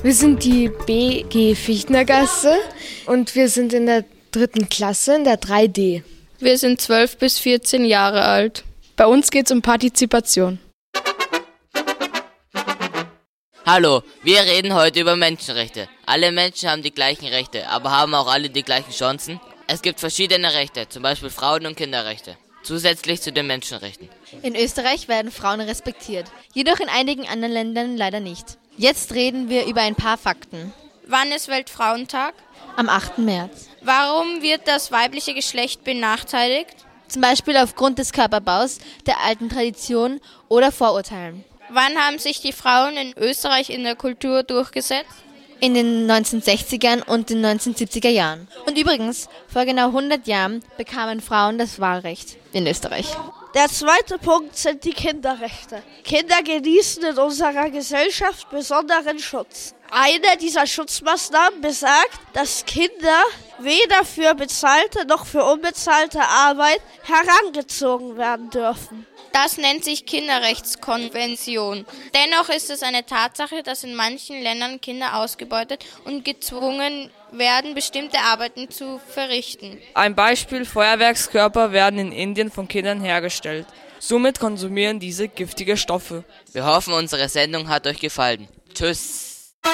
Wir sind die BG Fichtnergasse und wir sind in der 3. Klasse, in der 3D. Wir sind 12 bis 14 Jahre alt. Bei uns geht es um Partizipation. Hallo, wir reden heute über Menschenrechte. Alle Menschen haben die gleichen Rechte, aber haben auch alle die gleichen Chancen? Es gibt verschiedene Rechte, zum Beispiel Frauen- und Kinderrechte, zusätzlich zu den Menschenrechten. In Österreich werden Frauen respektiert, jedoch in einigen anderen Ländern leider nicht. Jetzt reden wir über ein paar Fakten. Wann ist Weltfrauentag? Am 8. März. Warum wird das weibliche Geschlecht benachteiligt? Zum Beispiel aufgrund des Körperbaus, der alten Tradition oder Vorurteilen. Wann haben sich die Frauen in Österreich in der Kultur durchgesetzt? In den 1960er und den 1970er Jahren. Und übrigens, vor genau 100 Jahren bekamen Frauen das Wahlrecht in Österreich. Der zweite Punkt sind die Kinderrechte. Kinder genießen in unserer Gesellschaft besonderen Schutz. Eine dieser Schutzmaßnahmen besagt, dass Kinder weder für bezahlte noch für unbezahlte Arbeit herangezogen werden dürfen. Das nennt sich Kinderrechtskonvention. Dennoch ist es eine Tatsache, dass in manchen Ländern Kinder ausgebeutet und gezwungen werden, bestimmte Arbeiten zu verrichten. Ein Beispiel: Feuerwerkskörper werden in Indien von Kindern hergestellt. Somit konsumieren diese giftige Stoffe. Wir hoffen, unsere Sendung hat euch gefallen. Tschüss!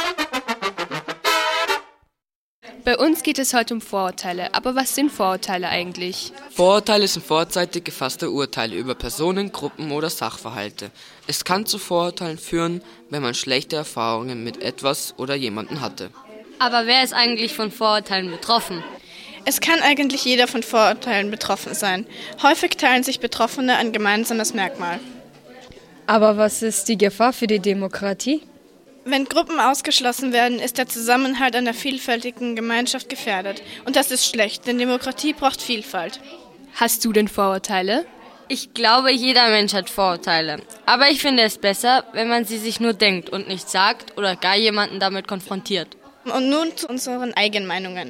Bei uns geht es heute um Vorurteile. Aber was sind Vorurteile eigentlich? Vorurteile sind vorzeitig gefasste Urteile über Personen, Gruppen oder Sachverhalte. Es kann zu Vorurteilen führen, wenn man schlechte Erfahrungen mit etwas oder jemandem hatte. Aber wer ist eigentlich von Vorurteilen betroffen? Es kann eigentlich jeder von Vorurteilen betroffen sein. Häufig teilen sich Betroffene ein gemeinsames Merkmal. Aber was ist die Gefahr für die Demokratie? Wenn Gruppen ausgeschlossen werden, ist der Zusammenhalt einer vielfältigen Gemeinschaft gefährdet. Und das ist schlecht, denn Demokratie braucht Vielfalt. Hast du denn Vorurteile? Ich glaube, jeder Mensch hat Vorurteile. Aber ich finde es besser, wenn man sie sich nur denkt und nicht sagt oder gar jemanden damit konfrontiert. Und nun zu unseren Eigenmeinungen.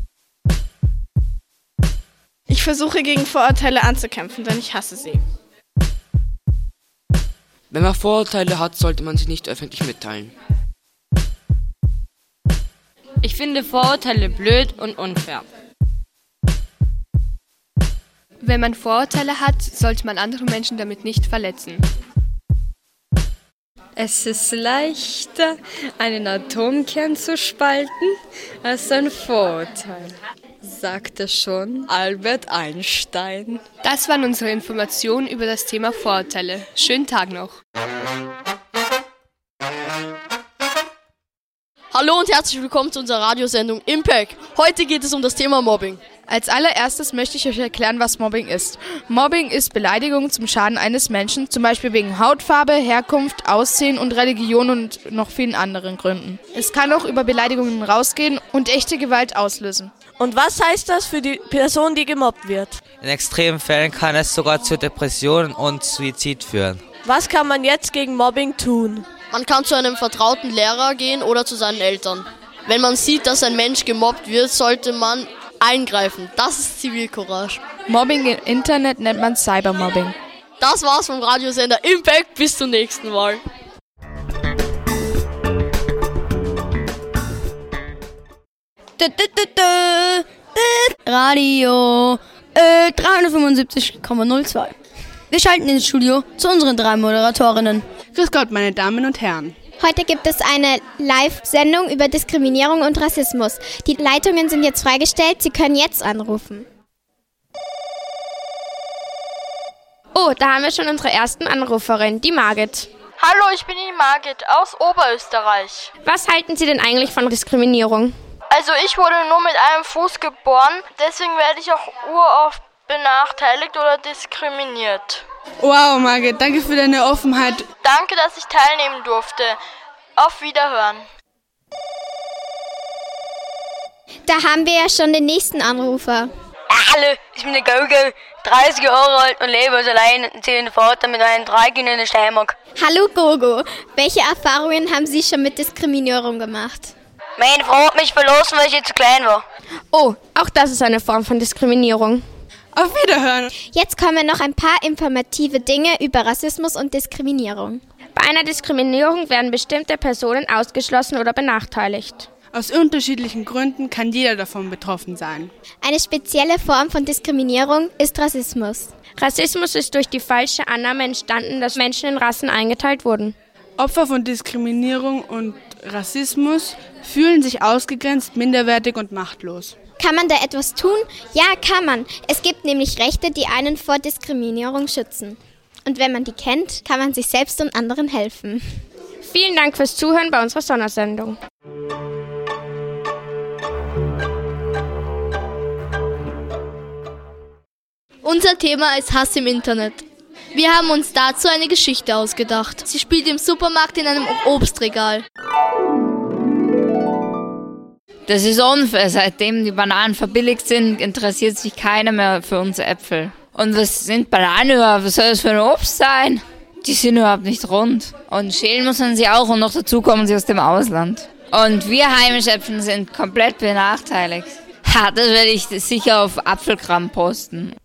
Ich versuche gegen Vorurteile anzukämpfen, denn ich hasse sie. Wenn man Vorurteile hat, sollte man sie nicht öffentlich mitteilen. Ich finde Vorurteile blöd und unfair. Wenn man Vorurteile hat, sollte man andere Menschen damit nicht verletzen. Es ist leichter, einen Atomkern zu spalten, als ein Vorurteil, sagte schon Albert Einstein. Das waren unsere Informationen über das Thema Vorurteile. Schönen Tag noch. Hallo und herzlich willkommen zu unserer Radiosendung Impact. Heute geht es um das Thema Mobbing. Als allererstes möchte ich euch erklären, was Mobbing ist. Mobbing ist Beleidigung zum Schaden eines Menschen, zum Beispiel wegen Hautfarbe, Herkunft, Aussehen und Religion und noch vielen anderen Gründen. Es kann auch über Beleidigungen rausgehen und echte Gewalt auslösen. Und was heißt das für die Person, die gemobbt wird? In extremen Fällen kann es sogar zu Depressionen und Suizid führen. Was kann man jetzt gegen Mobbing tun? Man kann zu einem vertrauten Lehrer gehen oder zu seinen Eltern. Wenn man sieht, dass ein Mensch gemobbt wird, sollte man eingreifen. Das ist Zivilcourage. Mobbing im Internet nennt man Cybermobbing. Das war's vom Radiosender Impact. Bis zum nächsten Mal. Radio 375,02. Wir schalten ins Studio zu unseren 3 Moderatorinnen. Grüß Gott, meine Damen und Herren. Heute gibt es eine Live-Sendung über Diskriminierung und Rassismus. Die Leitungen sind jetzt freigestellt, Sie können jetzt anrufen. Oh, da haben wir schon unsere ersten Anruferin, die Margit. Hallo, ich bin die Margit aus Oberösterreich. Was halten Sie denn eigentlich von Diskriminierung? Also ich wurde nur mit einem Fuß geboren, deswegen werde ich auch uroft benachteiligt oder diskriminiert. Wow, Margit, danke für deine Offenheit. Danke, dass ich teilnehmen durfte. Auf Wiederhören. Da haben wir ja schon den nächsten Anrufer. Hallo, ich bin der Gogo, 30 Jahre alt und lebe als alleinerziehender Vater mit meinen 3 Kindern in der Steiermark. Hallo Gogo, welche Erfahrungen haben Sie schon mit Diskriminierung gemacht? Meine Frau hat mich verlassen, weil ich zu klein war. Oh, auch das ist eine Form von Diskriminierung. Auf Wiederhören. Jetzt kommen noch ein paar informative Dinge über Rassismus und Diskriminierung. Bei einer Diskriminierung werden bestimmte Personen ausgeschlossen oder benachteiligt. Aus unterschiedlichen Gründen kann jeder davon betroffen sein. Eine spezielle Form von Diskriminierung ist Rassismus. Rassismus ist durch die falsche Annahme entstanden, dass Menschen in Rassen eingeteilt wurden. Opfer von Diskriminierung und Rassismus fühlen sich ausgegrenzt, minderwertig und machtlos. Kann man da etwas tun? Ja, kann man. Es gibt nämlich Rechte, die einen vor Diskriminierung schützen. Und wenn man die kennt, kann man sich selbst und anderen helfen. Vielen Dank fürs Zuhören bei unserer Sondersendung. Unser Thema ist Hass im Internet. Wir haben uns dazu eine Geschichte ausgedacht. Sie spielt im Supermarkt in einem Obstregal. Das ist unfair. Seitdem die Bananen verbilligt sind, interessiert sich keiner mehr für unsere Äpfel. Und was sind Bananen überhaupt? Was soll das für ein Obst sein? Die sind überhaupt nicht rund. Und schälen muss man sie auch und noch dazu kommen sie aus dem Ausland. Und wir Heimischäpfel sind komplett benachteiligt. Ha, das werde ich sicher auf Apfelkram posten.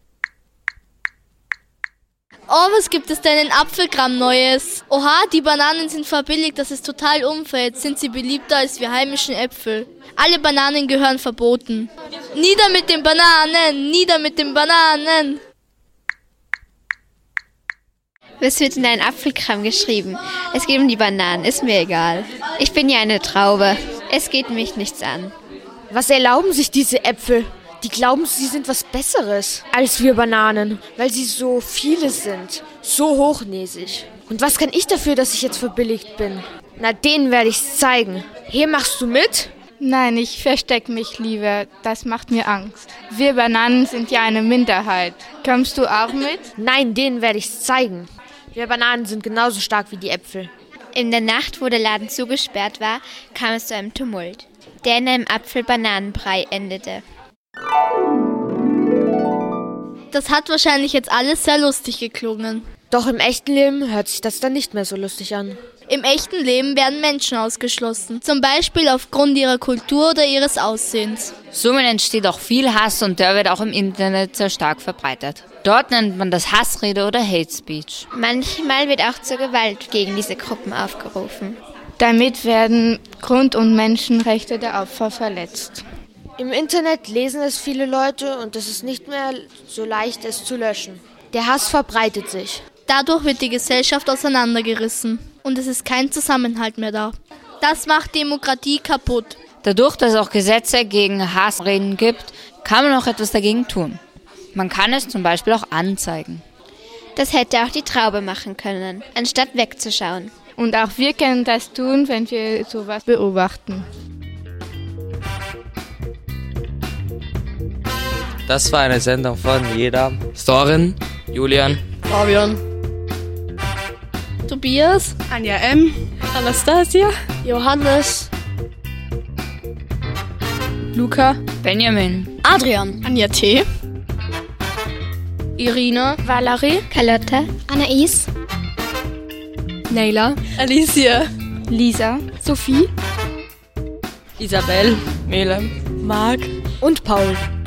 Oh, was gibt es denn in Apfelkram Neues? Oha, die Bananen sind verbilligt, das ist total unfair. Jetzt sind sie beliebter als wir heimischen Äpfel. Alle Bananen gehören verboten. Nieder mit den Bananen, nieder mit den Bananen. Was wird in deinen Apfelkram geschrieben? Es geht um die Bananen, ist mir egal. Ich bin ja eine Traube. Es geht mich nichts an. Was erlauben sich diese Äpfel? Die glauben, sie sind was Besseres als wir Bananen, weil sie so viele sind, so hochnäsig. Und was kann ich dafür, dass ich jetzt verbilligt bin? Na, denen werde ich's zeigen. Hier, machst du mit? Nein, ich verstecke mich lieber. Das macht mir Angst. Wir Bananen sind ja eine Minderheit. Kommst du auch mit? Nein, denen werde ich's zeigen. Wir Bananen sind genauso stark wie die Äpfel. In der Nacht, wo der Laden zugesperrt war, kam es zu einem Tumult, der in einem Apfel-Bananenbrei endete. Das hat wahrscheinlich jetzt alles sehr lustig geklungen. Doch im echten Leben hört sich das dann nicht mehr so lustig an. Im echten Leben werden Menschen ausgeschlossen, zum Beispiel aufgrund ihrer Kultur oder ihres Aussehens. Somit entsteht auch viel Hass und der wird auch im Internet sehr stark verbreitet. Dort nennt man das Hassrede oder Hate Speech. Manchmal wird auch zur Gewalt gegen diese Gruppen aufgerufen. Damit werden Grund- und Menschenrechte der Opfer verletzt. Im Internet lesen es viele Leute und es ist nicht mehr so leicht, es zu löschen. Der Hass verbreitet sich. Dadurch wird die Gesellschaft auseinandergerissen und es ist kein Zusammenhalt mehr da. Das macht Demokratie kaputt. Dadurch, dass es auch Gesetze gegen Hassreden gibt, kann man auch etwas dagegen tun. Man kann es zum Beispiel auch anzeigen. Das hätte auch die Traube machen können, anstatt wegzuschauen. Und auch wir können das tun, wenn wir sowas beobachten. Das war eine Sendung von Jeder, Soren, Julian, Fabian, Tobias, Anja M., Anastasia, Johannes, Luca, Benjamin, Adrian, Anja T., Irina, Valerie, Carlotta, Anais, Neila, Alicia, Lisa, Sophie, Isabel, Melem, Marc und Paul.